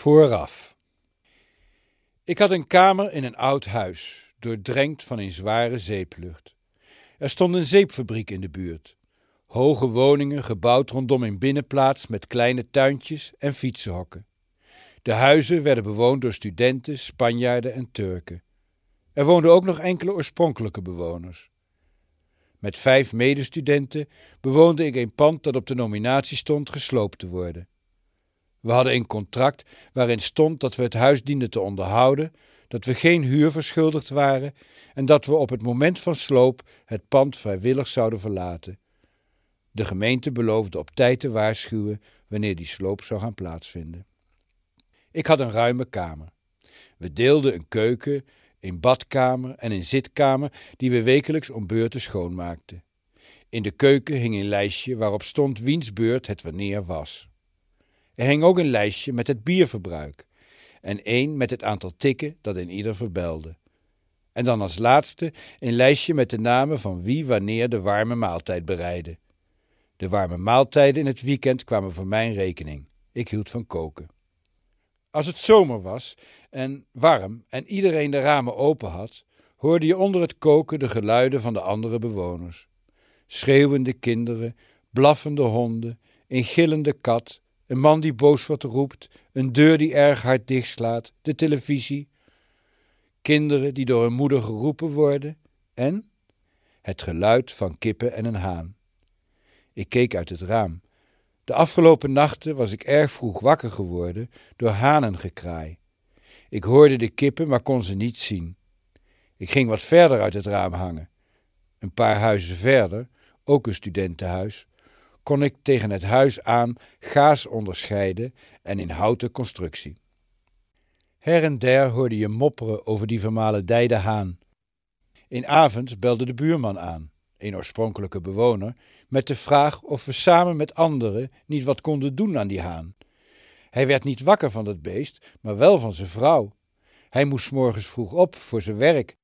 Vooraf. Ik had een kamer in een oud huis, doordrenkt van een zware zeeplucht. Er stond een zeepfabriek in de buurt. Hoge woningen gebouwd rondom een binnenplaats met kleine tuintjes en fietsenhokken. De huizen werden bewoond door studenten, Spanjaarden en Turken. Er woonden ook nog enkele oorspronkelijke bewoners. Met 5 medestudenten bewoonde ik een pand dat op de nominatie stond gesloopt te worden. We hadden een contract waarin stond dat we het huis dienden te onderhouden, dat we geen huur verschuldigd waren en dat we op het moment van sloop het pand vrijwillig zouden verlaten. De gemeente beloofde op tijd te waarschuwen wanneer die sloop zou gaan plaatsvinden. Ik had een ruime kamer. We deelden een keuken, een badkamer en een zitkamer die we wekelijks om beurten schoonmaakten. In de keuken hing een lijstje waarop stond wiens beurt het wanneer was. Er hing ook een lijstje met het bierverbruik en één met het aantal tikken dat in ieder verbelde. En dan als laatste een lijstje met de namen van wie wanneer de warme maaltijd bereidde. De warme maaltijden in het weekend kwamen voor mijn rekening. Ik hield van koken. Als het zomer was en warm en iedereen de ramen open had, hoorde je onder het koken de geluiden van de andere bewoners. Schreeuwende kinderen, blaffende honden, een gillende kat, een man die boos wat roept, een deur die erg hard dichtslaat, de televisie. Kinderen die door hun moeder geroepen worden en het geluid van kippen en een haan. Ik keek uit het raam. De afgelopen nachten was ik erg vroeg wakker geworden door hanengekraai. Ik hoorde de kippen, maar kon ze niet zien. Ik ging wat verder uit het raam hangen. Een paar huizen verder, ook een studentenhuis, kon ik tegen het huis aan gaas onderscheiden en een houten constructie. Her en der hoorde je mopperen over die vermaledijde haan. Een avond belde de buurman aan, een oorspronkelijke bewoner, met de vraag of we samen met anderen niet wat konden doen aan die haan. Hij werd niet wakker van dat beest, maar wel van zijn vrouw. Hij moest 's morgens vroeg op voor zijn werk